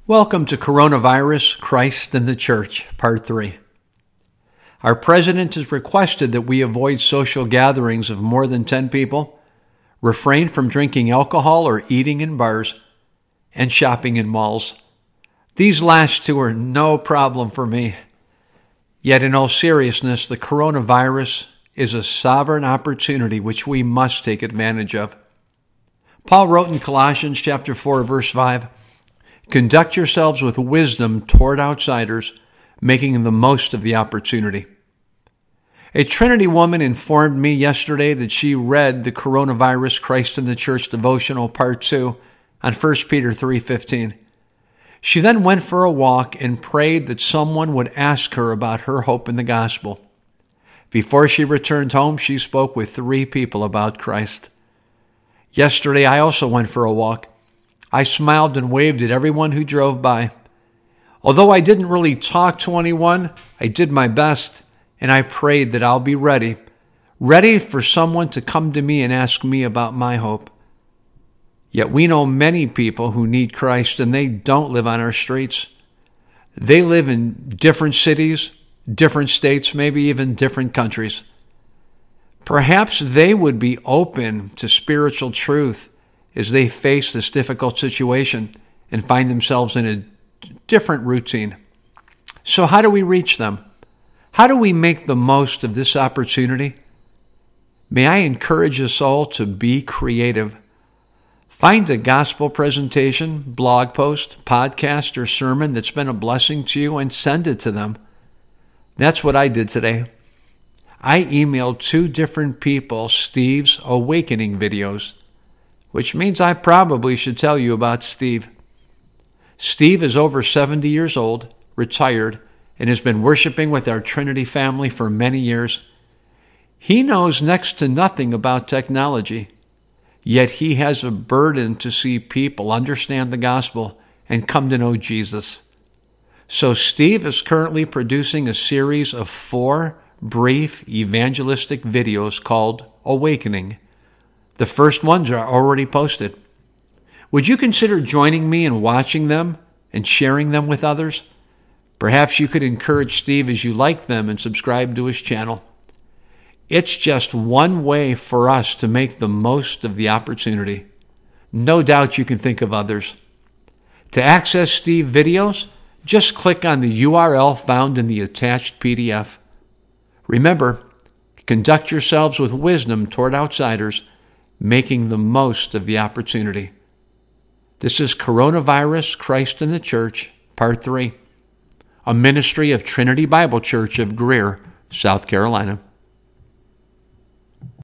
Welcome to Coronavirus, Christ and the Church, Part 3. Our president has requested that we avoid social gatherings of more than 10 people, refrain from drinking alcohol or eating in bars, and shopping in malls. These last two are no problem for me. Yet in all seriousness, the coronavirus is a sovereign opportunity which we must take advantage of. Paul wrote in Colossians chapter 4, verse 5, "Conduct yourselves with wisdom toward outsiders, making the most of the opportunity." A Trinity woman informed me yesterday that she read the Coronavirus, Christ in the Church devotional part 2 on 1 Peter 3:15. She then went for a walk and prayed that someone would ask her about her hope in the gospel. Before she returned home, she spoke with 3 people about Christ. Yesterday, I also went for a walk. I smiled and waved at everyone who drove by. Although I didn't really talk to anyone, I did my best, and I prayed that I'll be ready for someone to come to me and ask me about my hope. Yet we know many people who need Christ, and they don't live on our streets. They live in different cities, different states, maybe even different countries. Perhaps they would be open to spiritual truth as they face this difficult situation and find themselves in a different routine. So how do we reach them? How do we make the most of this opportunity? May I encourage us all to be creative. Find a gospel presentation, blog post, podcast, or sermon that's been a blessing to you and send it to them. That's what I did today. I emailed 2 different people Steve's Awakening videos, which means I probably should tell you about Steve. Steve is over 70 years old, retired, and has been worshiping with our Trinity family for many years. He knows next to nothing about technology, yet he has a burden to see people understand the gospel and come to know Jesus. So Steve is currently producing a series of 4 brief evangelistic videos called Awakening. The first ones are already posted. Would you consider joining me in watching them and sharing them with others? Perhaps you could encourage Steve as you like them and subscribe to his channel. It's just one way for us to make the most of the opportunity. No doubt you can think of others. To access Steve videos, just click on the URL found in the attached PDF. Remember, conduct yourselves with wisdom toward outsiders, making the most of the opportunity. This is Coronavirus, Christ in the Church, Part 3, a ministry of Trinity Bible Church of Greer, South Carolina.